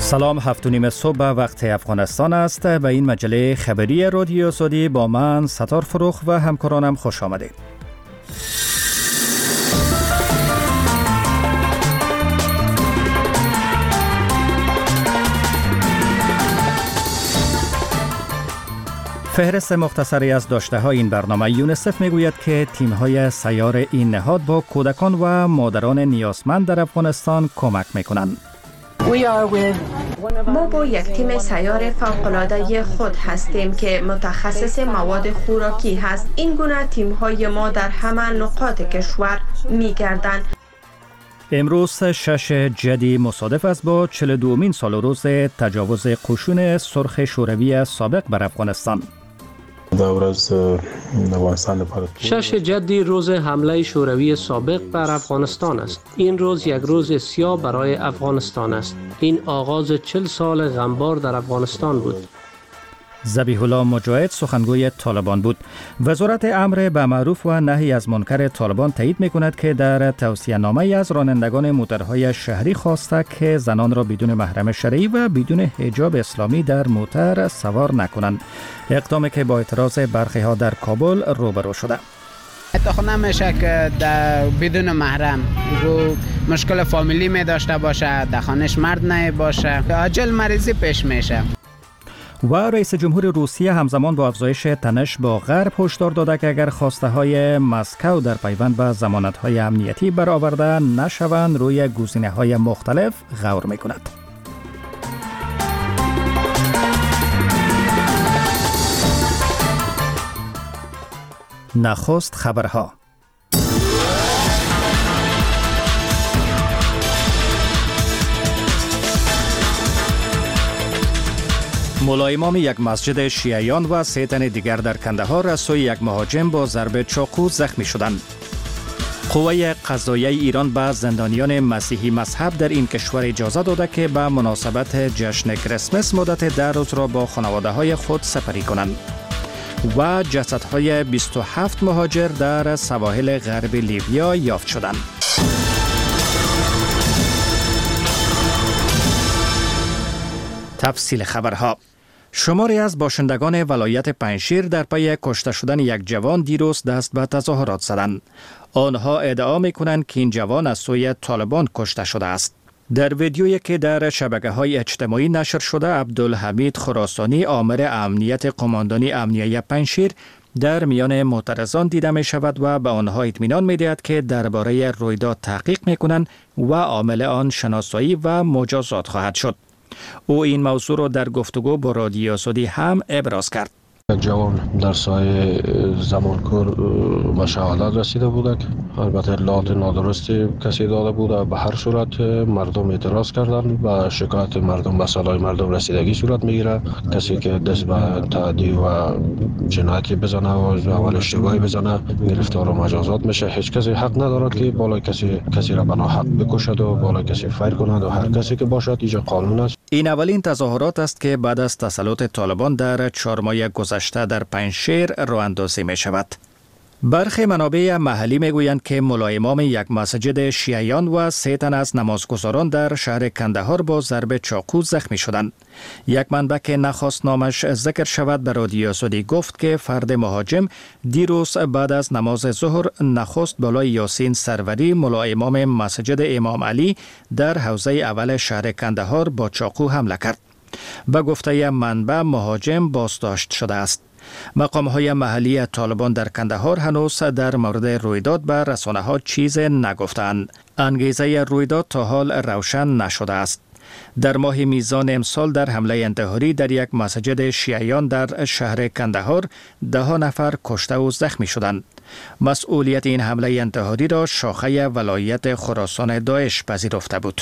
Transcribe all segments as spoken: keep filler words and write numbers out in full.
سلام، هفت و نیم صبح وقت افغانستان است. به این مجله خبری رادیو سعودی با من ستار فروخ و همکارانم خوش آمدید. فهرست مختصری از داشته‌های این برنامه. یونیسف میگوید که تیم‌های سیار این نهاد با کودکان و مادران نیازمند در افغانستان کمک می‌کنند. ما با یک تیم سیار فوق‌العاده خود هستیم که متخصص مواد خوراکی هست. این گونه تیم‌های ما در همه نقاط کشور می‌گردند. امروز شش جدی مصادف است با چهل و دومین سال و روز تجاوز قشون سرخ شوروی سابق بر افغانستان. شش جدی روز حمله شوروی سابق بر افغانستان است. این روز یک روز سیاه برای افغانستان است. این آغاز چهل سال غمبار در افغانستان بود. ذبیح الله مجاهد سخنگوی طالبان بود. وزارت امر به معروف و نهی از منکر طالبان تایید می‌کند که در توصیه‌نامه از رانندگان موترهای شهری خواسته که زنان را بدون محرم شرعی و بدون حجاب اسلامی در موتر سوار نکنند. اقدامی که با اعتراض برخی ها در کابل روبرو شده. حتی نمیشه که بدون محرم مشکل فامیلی می داشته باشه، در خانهش مرد نه باشه، عاجل مریضی پیش میشه. و رئیس جمهور روسیه همزمان با افزایش تنش با غرب هشدار داده که اگر خواسته های مسکو در پیوند به ضمانت های امنیتی برآورده نشوند روی گزینه های مختلف غور می کند. نخست خبرها. مولای امام یک مسجد شیعیان و سه تن دیگر در کندهار از سوی یک مهاجم با ضرب چاقو زخمی شدند. قوه قضاییه ایران به زندانیان مسیحی مذهب در این کشور اجازه داده که به مناسبت جشن کریسمس مدت ده روز را با خانواده های خود سپری کنند. و جسدهای بیست و هفت مهاجر در سواحل غرب لیبیا یافت شدند. تفصیل خبرها. شماری از باشندگان ولایت پنجشیر در پی کشته شدن یک جوان دیروز دست به تظاهرات زدند. آنها ادعا می‌کنند که این جوان از سوی طالبان کشته شده است. در ویدیویی که در شبکه‌های اجتماعی نشر شده، عبدالحمید خراسانی آمر امنیت قماندانی امنیه پنجشیر در میان معترضان دیده می شود و به آنها اطمینان می دهد که درباره رویداد تحقیق می کنند و عامل آن شناسایی و مجازات خواهد شد. او این موضوع را در گفتگو با رادیو سعودی هم ابراز کرد. جوان در سایه زمانکور به شهادت رسیده بود. البته اطلاعات نادرستی کسی داده بود. به هر صورت مردم اعتراض کردند و شکایت مردم به صلاح مردم رسیدگی صورت میگیره. کسی که دست به تعدی و جنایتی بزنه و اول اشتباهی بزنه گرفتار و مجازات میشه. هیچ کسی حق ندارد که بالای کسی کسی را به ناحق بکشد و بالای کسی فیر کند و هر کسی که باشد اینجا قانون است. این اولین تظاهرات است که بعد از تسلط طالبان در چهار ماه گذشته در پنجشیر راه اندازی می شود. برخی منابع محلی می گویند که مولای امام یک مسجد شیعیان و سه تن از نمازگزاران در شهر کندهار با ضرب چاقو زخمی شدند. یک منبع که نخواست نامش ذکر شود به رادیو سعودی گفت که فرد مهاجم دیروز بعد از نماز ظهر نخست بالای یاسین سروری مولای امام مسجد امام علی در حوزه اول شهر کندهار با چاقو حمله کرد. به گفته منبع مهاجم بازداشت شده است. مقام‌های محلی طالبان در کندهار هنوز در مورد رویداد به رسانه‌ها چیز نگفتند. انگیزه رویداد تا حال روشن نشده است. در ماه میزان امسال در حمله انتحاری در یک مسجد شیعیان در شهر کندهار ده نفر کشته و زخمی شدند. مسئولیت این حمله انتحاری را شاخه ولایت خراسان داعش پذیرفته بود.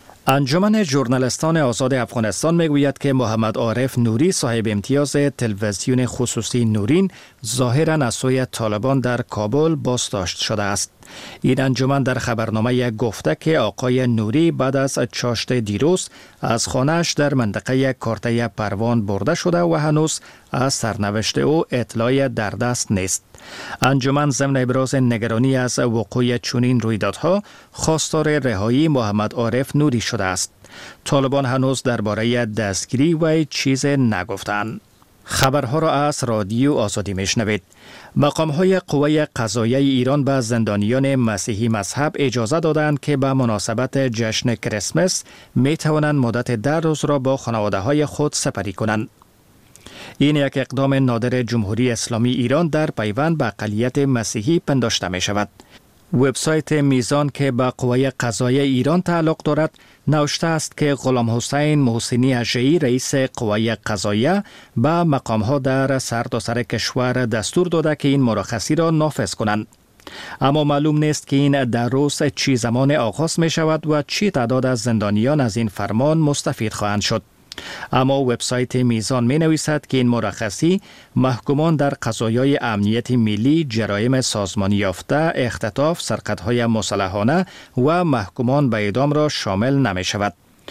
انجمن ژورنالیستان آزاد افغانستان میگوید که محمد عارف نوری صاحب امتیاز تلویزیون خصوصی نورین ظاهراً از سوی طالبان در کابل بازداشت شده است. این انجمن در خبرنامه گفته که آقای نوری بعد از چاشت دیروز از خانه‌اش در منطقه کارته پروان برده شده و هنوز از سرنوشت او اطلاعی در دست نیست. انجمن ضمن ابراز نگرانی از وقوع چنین رویدادها خواستار رهایی محمد عارف نوری شده است. طالبان هنوز درباره دستگیری وی چیز نگفتند. خبرها را از رادیو آزادی میشنوید. مقام‌های قوه قضاییه ایران به زندانیان مسیحی مذهب اجازه دادند که به مناسبت جشن کریسمس می توانند مدت ده روز را با خانواده‌های خود سپری کنند. این یک اقدام نادر جمهوری اسلامی ایران در پیوند به اقلیت مسیحی پنداشته می شود. وبسایت میزان که به قوه قضاییه ایران تعلق دارد نوشته است که غلام حسین محسنی اژه‌ای رئیس قوه قضاییه به مقام‌ها در سرتاسر کشور دستور داده که این مرخصی را نافذ کنند. اما معلوم نیست که این در روز چی زمان آغاز می شود و چی تعداد از زندانیان از این فرمان مستفید خواهند شد. اما وبسایت میزان می نویسد که این مرخصی محکومان در قضایای امنیت ملی، جرایم سازمانی یافته، اختطاف، سرقت‌های مسلحانه و محکومان به اعدام را شامل نمی شود.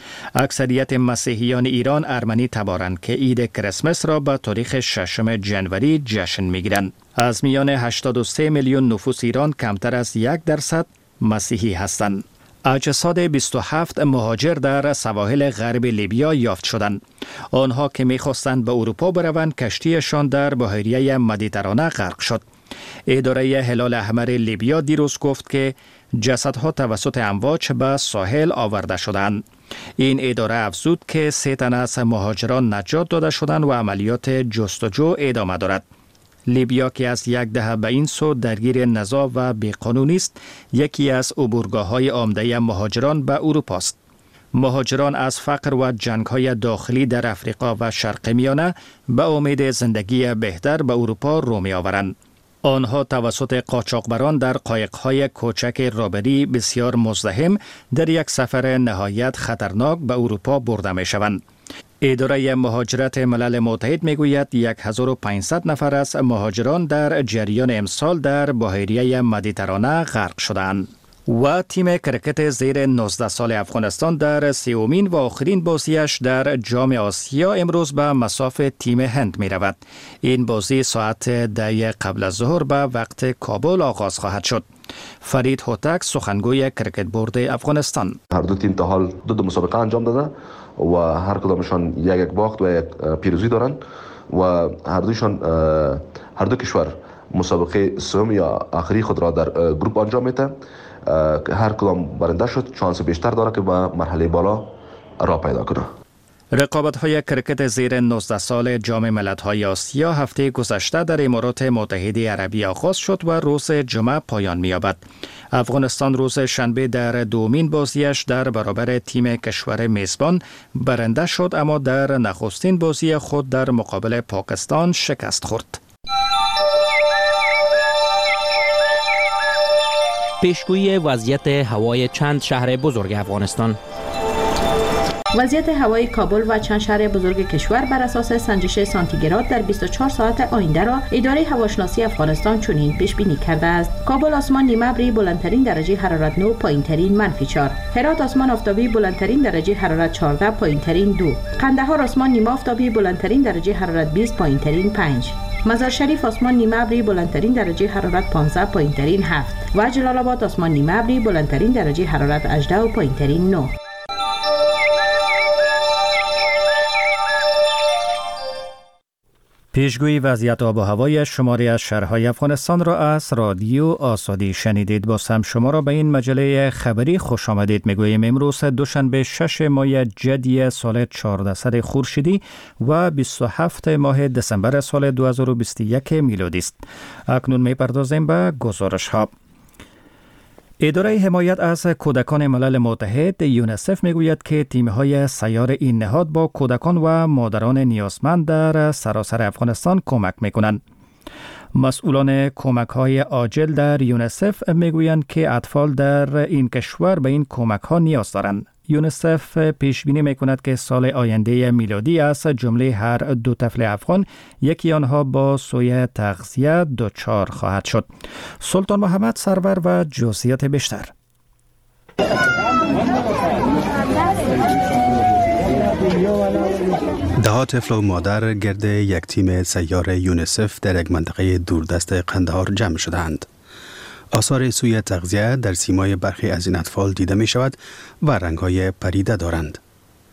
اکثریت مسیحیان ایران ارمنی تبارند که عید کریسمس را به تاریخ ششم جنوری جشن می گیرند. از میان هشتاد و سه میلیون نفوس ایران کمتر از یک درصد مسیحی هستند. اجساد بیست و هفت مهاجر در سواحل غرب لیبیا یافت شدند. آنها که می‌خواستند به اروپا بروند کشتیشان در بحیره مدیترانه غرق شد. اداره هلال احمر لیبیا دیروز گفت که جسدها توسط امواج به ساحل آورده شدند. این اداره افزود که سه تن از مهاجران نجات داده شدند و عملیات جستجو ادامه دارد. لیبیا که از یک دهه به این سو درگیر نزاع و بیقانونی است، یکی از عبورگاه‌های عمده مهاجران به اروپا است. مهاجران از فقر و جنگ‌های داخلی در افریقا و شرق میانه به امید زندگی بهتر به اروپا رو می‌آورند. آنها توسط قاچاقبران در قایق‌های کوچک رابری بسیار مزدحم در یک سفر نهایت خطرناک به اروپا برده می‌شوند. اداره مهاجرت ملل متحد میگوید هزار و پانصد نفر از مهاجران در جریان امسال در بحیره مدیترانه غرق شدند. و تیم کرکت زیر نوزده سال افغانستان در سومین و آخرین بازیش در جام آسیا امروز به مصاف تیم هند می رود. این بازی ساعت ده قبل از ظهر به وقت کابل آغاز خواهد شد. فرید هوتک سخنگوی کرکت بورد افغانستان: هر دو تیم تا حال دو دو مسابقه انجام داده و هر کدامشان یک یک باخت و یک پیروزی دارند و هر دوشان هر دو کشور مسابقه سوم یا آخری خود را در گروپ انجام میده. هر کدام برنده شد شانس بیشتر داره که به مرحله بالا راه پیدا کنه. رقابت‌های کرکت زیر نوزده سال جام ملت‌های آسیا هفته گذشته در امارات متحده عربی آغاز شد و روز جمعه پایان می‌یابد. افغانستان روز شنبه در دومین بازیش در برابر تیم کشور میزبان برنده شد، اما در نخستین بازی خود در مقابل پاکستان شکست خورد. پیشگویی وضعیت هوای چند شهر بزرگ افغانستان. وضعیت هوای کابل و چند شهر بزرگ کشور بر اساس سنجش سانتیگراد در بیست و چهار ساعت آینده را اداره هواشناسی افغانستان چنین پیش بینی کرده است: کابل آسمان نیمه ابری بلندترین درجه حرارت نه، پایینترین منفی چهار. هرات آسمان آفتابی بلندترین درجه حرارت چهارده، پایینترین دو. قندهار آسمان نیمه آفتابی بلندترین درجه حرارت بیست، پایینترین پنج. مزار شریف آسمان نیمه ابری بلندترین درجه حرارت پانزده، پایینترین هفت و جلال آباد آسمان نیمه ابری بلندترین درجه حرارت هجده و پایینترین نه. پیشگویی وضعیت آب و هوای شماری از شهرهای افغانستان را از رادیو آزادی شنیدید. باز هم شما را به این مجله خبری خوش آمدید میگوییم. امروز دوشنبه شش ماه جدی سال چهاردهصد خورشیدی و بیست و هفت ماه دسامبر سال دو هزار و بیست و یک میلادی است. اکنون میپردازیم به گزارش ها. اداره حمایت از کودکان ملل متحد یونیسف میگوید که تیم‌های سیار این نهاد با کودکان و مادران نیازمند در سراسر افغانستان کمک میکنند. مسئولان کمک‌های عاجل در یونیسف میگویند که اطفال در این کشور به این کمک‌ها نیاز دارند. یونیسف پیش بینی میکند که سال آینده میلادی از جمله هر دو طفل افغان یکی آنها با سوء تغذیه دچار خواهد شد. سلطان محمد سرور و جزئیات بیشتر. ده طفل و مادر گرد یک تیم سیار یونیسف در یک منطقه دوردست قندهار جمع شدند. آثار سوء تغذیه در سیمای برخی از این اطفال دیده می شود و رنگ‌های پریده دارند.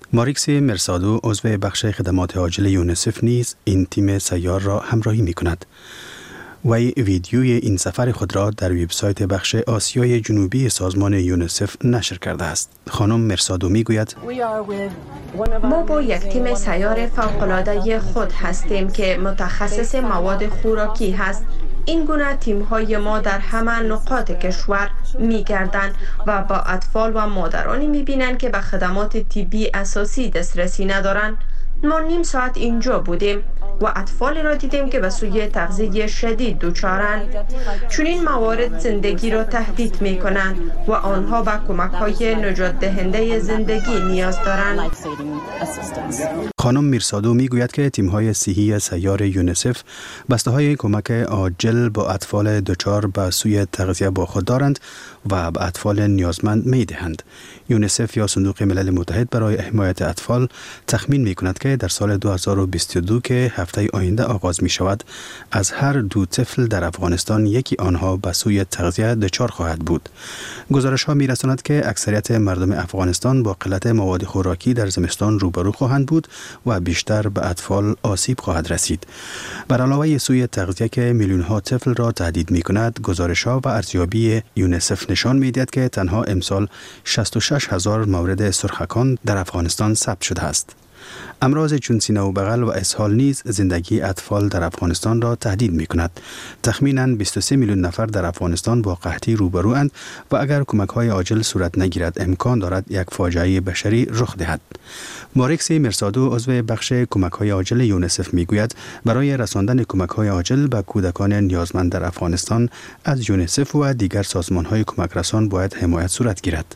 ماریکس مرسادو عضو بخش خدمات عاجل یونیسف نیز این تیم سیار را همراهی می کند. وی ویدیوی این سفر خود را در وبسایت بخش آسیای جنوبی سازمان یونیسف نشر کرده است. خانم مرسادو می گوید ما با یک تیم سیار فوق‌العاده خود هستیم که متخصص مواد خوراکی هست. این گونه تیم‌های ما در همه نقاط کشور می‌گردند و با اطفال و مادرانی می‌بینند که به خدمات طبی اساسی دسترسی ندارند. ما نیم ساعت اینجا بودیم و اطفالی را دیدیم که به سوی تغذیه شدید دچارند. چون این موارد زندگی را تهدید می کنند و آنها به کمک های نجات دهنده زندگی نیاز دارند. خانم میرسادو می گوید که تیم های صحی سیار یونیسف بسته های کمک عاجل با اطفال دچار به سوی تغذیه با خود دارند و به اطفال نیازمند می دهند. یونیسف یا صندوق ملل متحد برای حمایت اطفال تخمین می کند که در سال دو هزار و بیست و دو که هفته آینده آغاز می شود، از هر دو طفل در افغانستان یکی آنها به سوی تغذیه دچار خواهد بود. گزارش ها می رساند که اکثریت مردم افغانستان با قلت مواد خوراکی در زمستان روبرو خواهند بود و بیشتر به اطفال آسیب خواهد رسید. بر علاوه سوی تغذیه که میلیون ها طفل را تهدید می کند، گزارش ها و ارزیابی یونیسف نشان می دهد که تنها امسال شصت و شش هزار مورد سرخکان در افغانستان ثبت شده است. امراض چون سینه و بغل و اسهال نیز زندگی اطفال در افغانستان را تهدید می کند. تخمیناً بیست و سه میلیون نفر در افغانستان با قحطی روبروند و اگر کمک های عاجل صورت نگیرد امکان دارد یک فاجعه بشری رخ دهد. ماریکس مرسادو عضو بخش کمک های عاجل یونیسف می گوید برای رساندن کمک های عاجل به کودکان نیازمند در افغانستان از یونیسف و دیگر سازمان های کمک رسان باید حمایت صورت گیرد.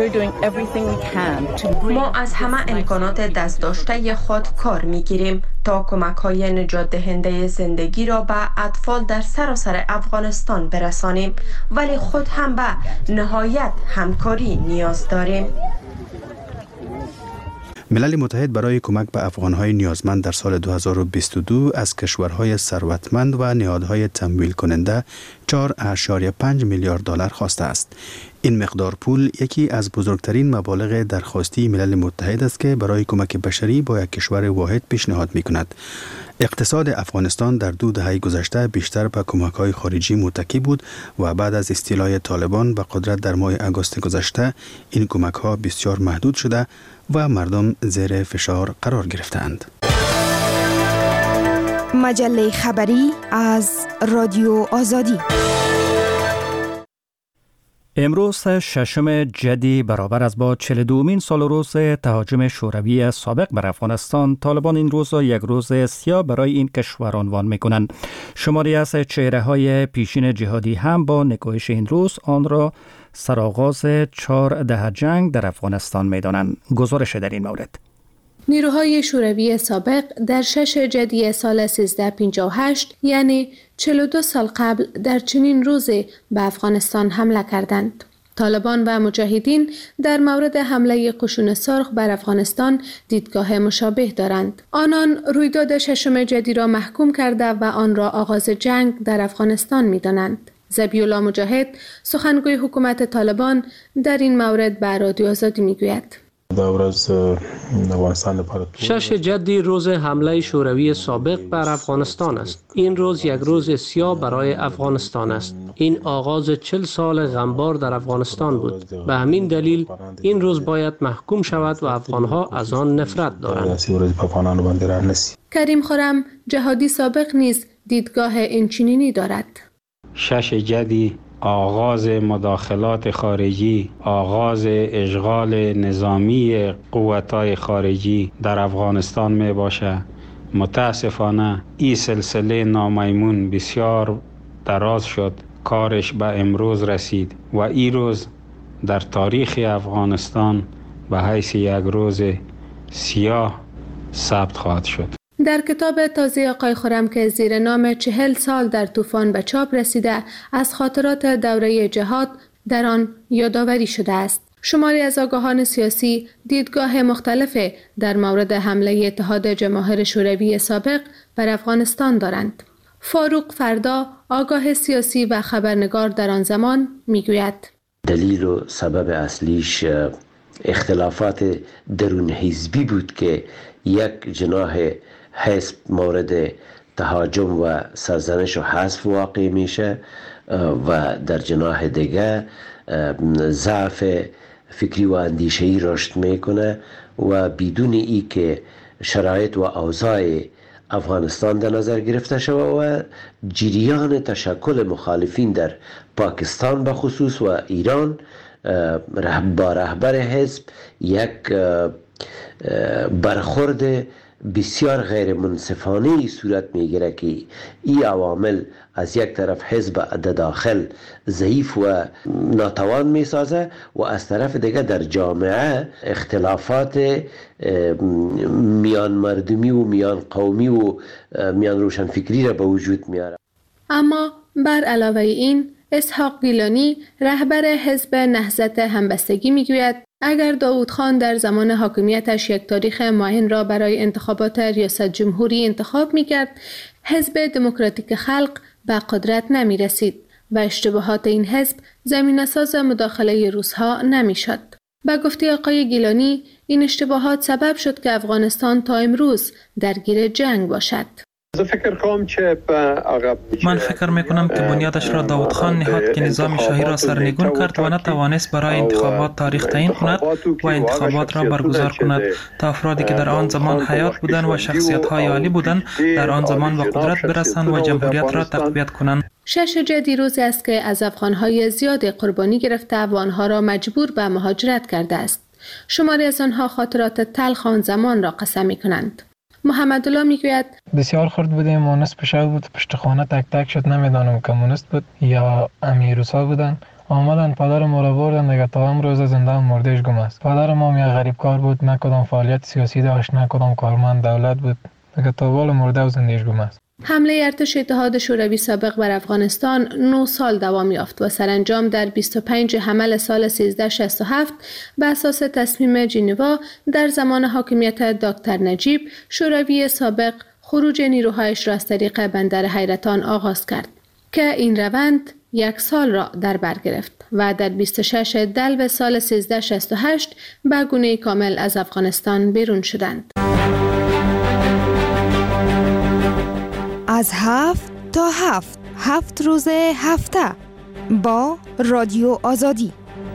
ما از همه امکانات دست داشته خود کار می گیریم تا کمک های نجات دهنده زندگی را به اطفال در سراسر افغانستان برسانیم، ولی خود هم به نهایت همکاری نیاز داریم. ملل متحد برای کمک به افغانهای نیازمند در سال دو هزار و بیست و دو از کشورهای ثروتمند و نهادهای تمویل کننده چهار اشاریه پنج میلیارد دلار خواسته است. این مقدار پول یکی از بزرگترین مبالغ درخواستی ملل متحد است که برای کمک بشری با یک کشور واحد پیشنهاد می کند. اقتصاد افغانستان در دو دهه گذشته بیشتر به کمک‌های خارجی متکی بود و بعد از استیلای طالبان به قدرت در ماه آگوست گذشته این کمک‌ها بسیار محدود شده و مردم زیر فشار قرار گرفتند. مجله خبری از رادیو آزادی. امروز ششم جدی برابر است با چهل و دومین سال روز تهاجم شوروی سابق بر افغانستان، طالبان این روز را یک روز سیاه برای این کشور عنوان می‌کنند. شماری از چهره‌های پیشین جهادی هم با نگاهش این روز آن را سرآغاز چهار دهه جنگ در افغانستان می‌دانند. گزارش در این مورد: نیروهای شوروی سابق در شش جدی سال سیزده پنجاه و هشت یعنی چهل و دو سال قبل در چنین روزی به افغانستان حمله کردند. طالبان و مجاهدین در مورد حمله قشون سرخ بر افغانستان دیدگاه مشابه دارند. آنان رویداد ششم جدی را محکوم کرده و آن را آغاز جنگ در افغانستان می‌دانند. ذبیح‌الله مجاهد سخنگوی حکومت طالبان در این مورد به رادیو آزادی می‌گوید: شش جدی روز حمله شوروی سابق بر افغانستان است. این روز یک روز سیاه برای افغانستان است. این آغاز چهل سال غمبار در افغانستان بود. به همین دلیل این روز باید محکوم شود و افغانها از آن نفرت دارند. کریم خرم جهادی سابق نیز دیدگاه اینچنینی دارد. شش جدی آغاز مداخلات خارجی، آغاز اشغال نظامی قوت‌های خارجی در افغانستان می باشه. متاسفانه این سلسله نامیمون بسیار دراز شد، کارش به امروز رسید و این روز در تاریخ افغانستان به حیث یک روز سیاه ثبت خواهد شد. در کتاب تازه آقای خرم که زیر نام چهل سال در طوفان به چاپ رسیده، از خاطرات دوره جهاد در آن یادآوری شده است. شماری از آگاهان سیاسی دیدگاه مختلف در مورد حمله اتحاد جماهیر شوروی سابق بر افغانستان دارند. فاروق فردا، آگاه سیاسی و خبرنگار در آن زمان، میگوید: دلیل و سبب اصلیش اختلافات درون حزبی بود که یک جناح حزب مورد تهاجم و سرزنش و حذف واقع میشه و در جناح دیگه ضعف فکری و اندیشه‌ای رشد میکنه و بدون ای که شرایط و اوضاع افغانستان در نظر گرفته شود و جریان تشکل مخالفین در پاکستان به خصوص و ایران با رهبر حزب یک برخورد بسیار غیر منصفانه صورت میگیره که این عوامل از یک طرف حزب در داخل ضعیف و ناتوان میسازه و از طرف دیگه در جامعه اختلافات میان مردمی و میان قومی و میان روشنفکری را به وجود میاره. اما بر علاوه این اسحاق گیلانی رهبر حزب نهضت همبستگی میگوید اگر داوود خان در زمان حاکمیتش یک تاریخ معین را برای انتخابات ریاست جمهوری انتخاب میکرد، حزب دموکراتیک خلق به قدرت نمی رسید و اشتباهات این حزب زمینه‌ساز مداخله روس‌ها نمیشد. با گفته آقای گیلانی این اشتباهات سبب شد که افغانستان تا امروز درگیر جنگ باشد. من فکر میکنم که بنیادش را داوود خان نهاد که نظام شاهی را سرنگون کرد و نتوانست برای انتخابات تاریخ تعیین کند و انتخابات را برگزار کند تا افرادی که در آن زمان حیات بودند و شخصیت‌های عالی بودند در آن زمان به قدرت برسند و جمهوریت را تقویت کنند. شش جدی روزی است که از افغان‌های زیاد قربانی گرفته و آنها را مجبور به مهاجرت کرده است. شماری از آنها خاطرات تلخ آن زمان را قسم می‌کنند. محمد الله میگوید بسیار خرد بودیم، مونس شهر بود، پشت خانه تک تک شد، نمیدانم کمونیست بود یا امیروسا بودن. آمدن پدر ما را بردن دیگه تا امروز زنده مردهش گم است. پدر ما یک غریب کار بود، نه کدام فعالیت سیاسی داشت، نه کدام کارمند دولت بود، دیگه تا بال مرده و زندهش گم است. حمله ارتش اتحاد شوروی سابق بر افغانستان نه سال دوام یافت و سرانجام در بیست و پنج حمل سال سیزده شصت و هفت به اساس تصمیم ژنوا در زمان حاکمیت دکتر نجیب، شوروی سابق خروج نیروهایش را از طریق بندر حیرتان آغاز کرد که این روند یک سال را در بر گرفت و در بیست و شش دلو سال سیزده شصت و هشت به گونه کامل از افغانستان بیرون شدند. از هفت تا هفت هفت روز هفته با رادیو آزادی.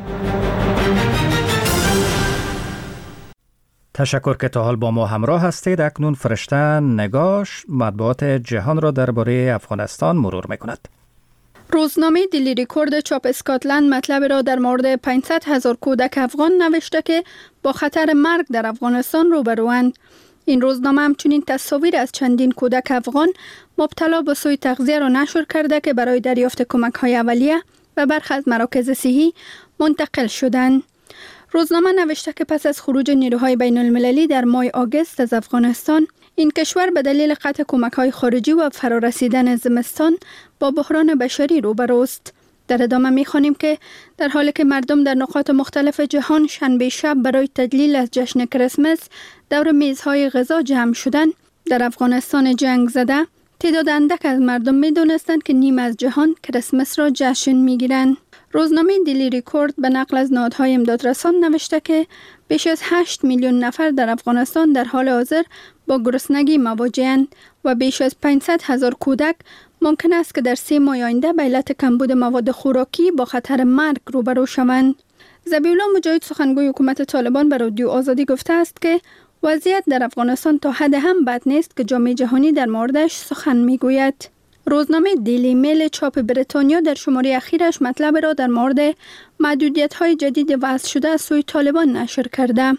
تشکر که تا حال با ما همراه هستید. اکنون فرشته نگاش مطبوعات جهان را درباره افغانستان مرور میکند. روزنامه دیلی ریکورد چاپ اسکاتلند مطلب را در مورد پانصد هزار کودک افغان نوشته که با خطر مرگ در افغانستان روبروند. این روزنامه همچنین تصاویر از چندین کودک افغان مبتلا به سوء تغذیه را نشر کرده که برای دریافت کمک‌های اولیه و برخی از مراکز صحی منتقل شدند. روزنامه نوشته که پس از خروج نیروهای بین المللی در ماه آگوست از افغانستان، این کشور به دلیل قطع کمک‌های خارجی و فرارسیدن زمستان با بحران بشری روبروست. در ادامه می‌خوانیم که در حالی که مردم در نقاط مختلف جهان شنبه شب برای تدلیل از جشن کریسمس دور میزهای غذا جمع شدند، در افغانستان جنگ زده تعداد اندک از مردم می‌دانستند که نیم از جهان کریسمس را جشن می‌گیرند. روزنامه دیلی ریکورد به نقل از نهادهای امدادرسان نوشته که بیش از هشت میلیون نفر در افغانستان در حال حاضر با گرسنگی مواجه‌اند و بیش از پانصد هزار کودک ممکن است که در سه ماه آینده به علت کمبود مواد خوراکی با خطر مرگ روبرو شوند. ذبیح‌الله مجاهد سخنگوی حکومت طالبان به رادیو آزادی گفته است که وضعیت در افغانستان تا حد هم بد نیست که جامعه جهانی در موردش سخن میگوید. روزنامه دیلی میل چاپ بریتانیا در شماره اخیرش مطلب را در مورد محدودیت‌های جدید وضع شده از سوی طالبان نشر کرده.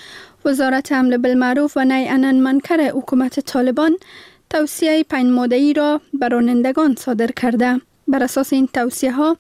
وزارت امر بالمعروف و نهی عن المنکر حکومت طالبان توصیه پنج ماده‌ای را بر رانندگان صادر کرده. بر اساس این توصیه ها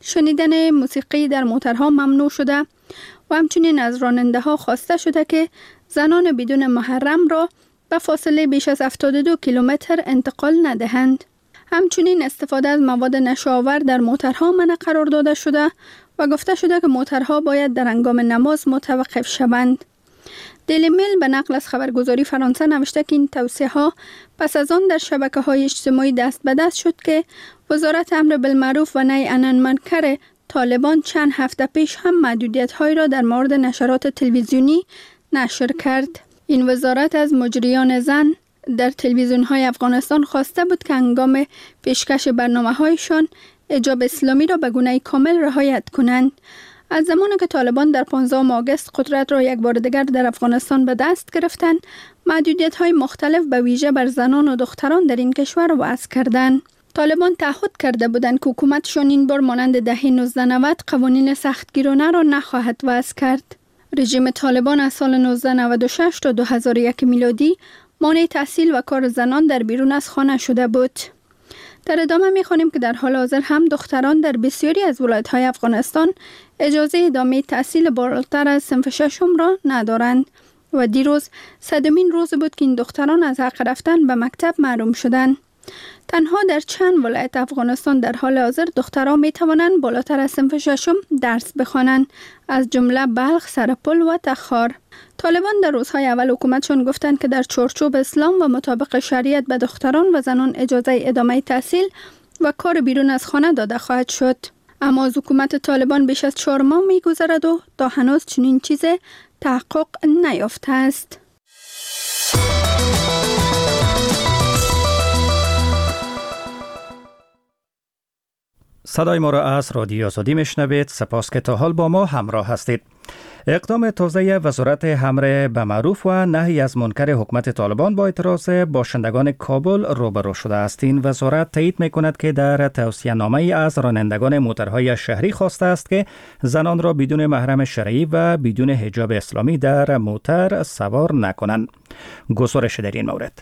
شنیدن موسیقی در موترها ممنوع شده و همچنین از راننده ها خواسته شده که زنان بدون محرم را به فاصله بیش از هفتاد و دو کیلومتر انتقال ندهند. همچنین استفاده از مواد نشه‌آور در موترها منع قرار داده شده و گفته شده که موترها باید در هنگام نماز متوقف شوند. دیلی میل به نقل از خبرگزاری فرانسه نوشته که این توصیه ها پس از آن در شبکه های اجتماعی دست به دست شد که وزارت امر بالمعروف و نهی عن المنکر طالبان چند هفته پیش هم محدودیت‌هایی را در مورد نشرات تلویزیونی نشر کرد. این وزارت از مجریان زن در تلویزیون‌های افغانستان خواسته بود که هنگام پیشکش برنامه‌هایشان حجاب اسلامی را به گونه کامل رعایت کنند. از زمانی که طالبان در پانزدهم آگوست قدرت را یک بار دیگر در افغانستان به دست گرفتند، محدودیت‌های مختلف به ویژه بر زنان و دختران در این کشور وضع کردند. طالبان تعهد کرده بودند که حکومتشان این بار مانند دهه نوزده نود قوانین سختگیرانه را نخواهد وضع کرد. رژیم طالبان از سال نوزده نود و شش تا دو هزار و یک میلادی مانع تحصیل و کار زنان در بیرون از خانه شده بود. در ادامه می‌خوانیم که در حال حاضر هم دختران در بسیاری از ولایت‌های افغانستان اجازه ادامه تحصیل بالاتر از صنف ششم را ندارند و دیروز صدمین روز بود که این دختران از حق رفتن به مکتب محروم شدند. تنها در چند ولایت افغانستان در حال حاضر دختران می توانند بالاتر از صنف ششم درس بخوانند، از جمله بلخ، سرپل و تخار. طالبان در روزهای اول حکومتشان گفتند که در چارچوب اسلام و مطابق شریعت به دختران و زنان اجازه ادامه تحصیل و کار بیرون از خانه داده خواهد شد. اما از حکومت طالبان بیش از چهار ماه می گذرد و تا هنوز چنین چیز تحقق نیافته است. صدای ما را از رادیو آزادی میشنوید. سپاس که تا حال با ما همراه هستید. اقدام تازه وزارت امر به معروف و نهی از منکر حکومت طالبان با اعتراض باشندگان کابل روبرو شده است. این وزارت تایید میکند که در توصیه نامه از رانندگان موترهای شهری خواسته است که زنان را بدون محرم شرعی و بدون حجاب اسلامی در موتر سوار نکنند. گزارش در این مورد.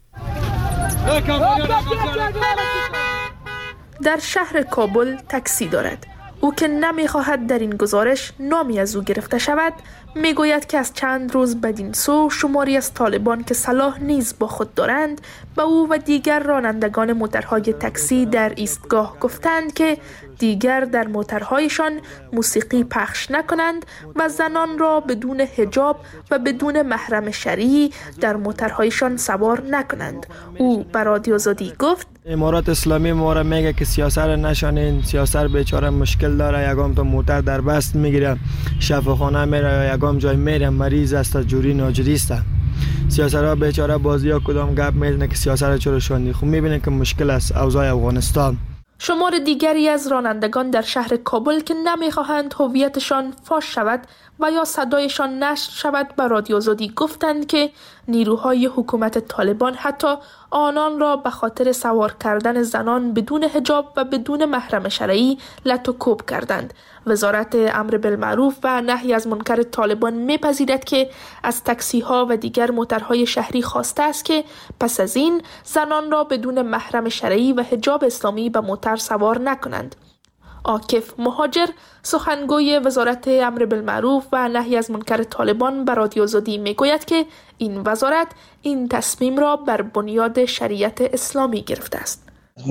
در شهر کابل تاکسی دارد. او که نمیخواهد در این گزارش نامی از او گرفته شود، میگوید که از چند روز بدین سو شماری از طالبان که سلاح نیز با خود دارند به او و دیگر رانندگان موترهای تاکسی در ایستگاه گفتند که دیگر در موترهایشان موسیقی پخش نکنند و زنان را بدون حجاب و بدون محرم شرعی در موترهایشان سوار نکنند. او به رادیو آزادی گفت: امارات اسلامی ما را میگه که سیاست را نشانین، سیاست بیچاره مشکل داره، یگام تا موتر در بست میگیره، شفاخانه میره، یگام جای میره، مریض است، جوری ناجوری است. سیاست را بیچاره بازی ها کدام گپ میزنه که سیاست را چرا شاندی. خب میبینه که مشکل است اوضاع افغانستان. شمار دیگری از رانندگان در شهر کابل که نمیخواهند هویتشان فاش شود و یا صدایشان نشر شود به رادیو آزادی گفتند که نیروهای حکومت طالبان حتی آنان را به خاطر سوار کردن زنان بدون حجاب و بدون محرم شرعی لط و کوب کردند. وزارت امر بالمعروف و نهی از منکر طالبان میپذیرد که از تاکسی ها و دیگر موترهای شهری خواسته است که پس از این زنان را بدون محرم شرعی و حجاب اسلامی به موتر سوار نکنند. عاکف مهاجر، سخنگوی وزارت امر بالمعروف و نهی از منکر طالبان به رادیو آزادی میگوید که این وزارت این تصمیم را بر بنیاد شریعت اسلامی گرفته است.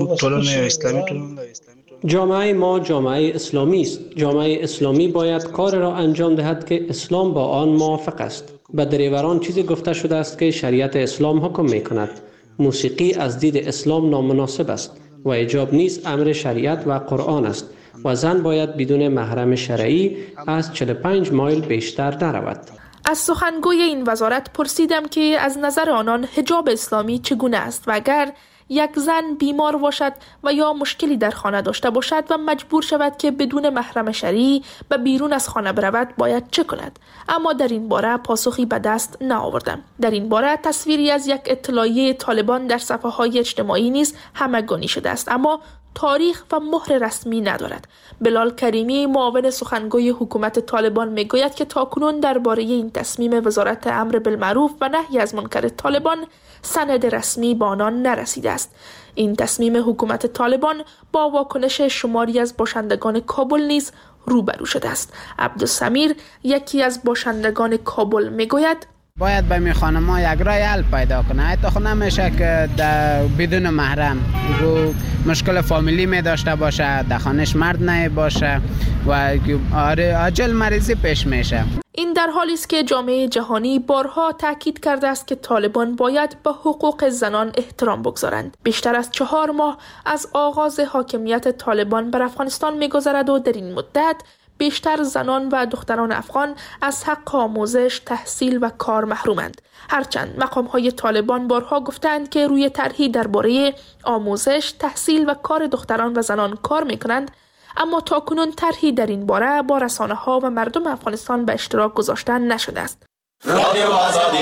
جامعه ما جامعه اسلامی است. جامعه اسلامی باید کار را انجام دهد که اسلام با آن موافق است. به دریوران چیزی گفته شده است که شریعت اسلام حکم می کند. موسیقی از دید اسلام نامناسب است و حجاب نیز امر شریعت و قرآن است و زن باید بدون محرم شرعی از چهل و پنج مایل بیشتر نرود. از سخنگوی این وزارت پرسیدم که از نظر آنان حجاب اسلامی چگونه است و اگر یک زن بیمار باشد و یا مشکلی در خانه داشته باشد و مجبور شود که بدون محرم شرعی به بیرون از خانه برود باید چه کند؟ اما در این باره پاسخی به دست نآوردم. در این باره تصویری از یک اطلاعیه طالبان در صفحه های اجتماعی نیز همگانی شده است، اما تاریخ و مهر رسمی ندارد. بلال کریمی، معاون سخنگوی حکومت طالبان، میگوید که تاکنون درباره این تصمیم وزارت امر بالمعروف و نهی از منکر طالبان سند رسمی به آنان نرسیده است. این تصمیم حکومت طالبان با واکنش شماری از باشندگان کابل نیز روبرو شده است. عبدالسمیر، یکی از باشندگان کابل، میگوید: باید به می خانم ها یک رای حل پیدا کنه. حتی خود نمیشه که بدون محرم گو مشکل فامیلی می داشته باشه، در خانش مرد نه باشه و عاجل مریضی پیش میشه. این در حالی است که جامعه جهانی بارها تاکید کرده است که طالبان باید به حقوق زنان احترام بگذارند. بیشتر از چهار ماه از آغاز حاکمیت طالبان بر افغانستان می‌گذرد و در این مدت بیشتر زنان و دختران افغان از حق آموزش، تحصیل و کار محرومند. هرچند مقام‌های طالبان بارها گفتند که روی طرحی درباره آموزش، تحصیل و کار دختران و زنان کار می‌کنند، اما تاکنون طرحی در این باره با رسانه‌ها و مردم افغانستان به اشتراک گذاشته نشده است. رادیو آزادی.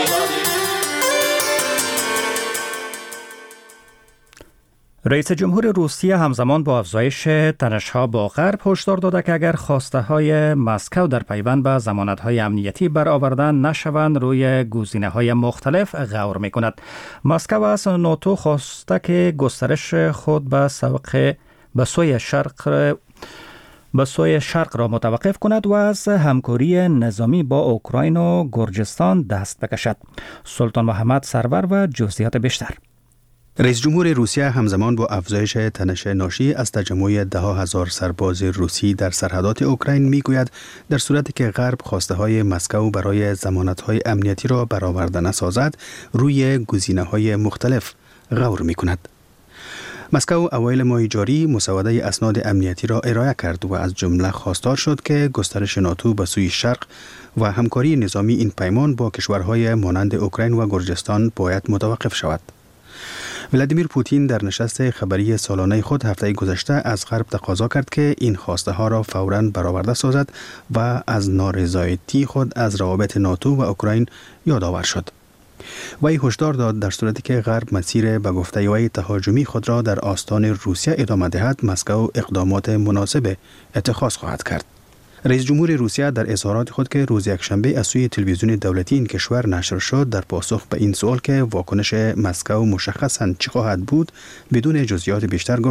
رئیس جمهور روسیه همزمان با افزایش تنش‌ها با غرب هشدار داده که اگر خواسته‌های مسکو در پیوند به ضمانت‌های امنیتی برآورده نشوند روی گزینه‌های مختلف غور می‌کند. مسکو از ناتو خواسته که گسترش خود به سوق به سوی شرق به سوی شرق را متوقف کند و از همکاری نظامی با اوکراین و گرجستان دست بکشد. سلطان محمد سرور و جزئیات بیشتر. رئیس جمهور روسیه همزمان با افزایش تنش ناشی از تجمع ده هزار سرباز روسی در سرحدات اوکراین میگوید در صورتی که غرب خواسته های مسکو برای ضمانت های امنیتی را برآورده نسازد، روی گزینه های مختلف غور می کند. مسکو اوایل ماه جاری مسوده اسناد امنیتی را ارائه کرد و از جمله خواستار شد که گسترش ناتو به سوی شرق و همکاری نظامی این پیمان با کشورهای مانند اوکراین و گرجستان باید متوقف شود. ولادیمیر پوتین در نشست خبری سالانه خود هفته گذشته از غرب تقاضا کرد که این خواسته ها را فوراً برآورده سازد و از نارضایتی خود از روابط ناتو و اوکراین یادآور شد. وی هشدار داد در صورتی که غرب مسیر به گفته وی تهاجمی خود را در آستان روسیه ادامه دهد، مسکو اقدامات مناسب اتخاذ خواهد کرد. رئیس جمهور روسیه در اظهارات خود که روز یکشنبه از سوی تلویزیون دولتی این کشور نشر شد، در پاسخ به این سوال که واکنش مسکو مشخصاً چه خواهد بود بدون جزئیات بیشتر گفت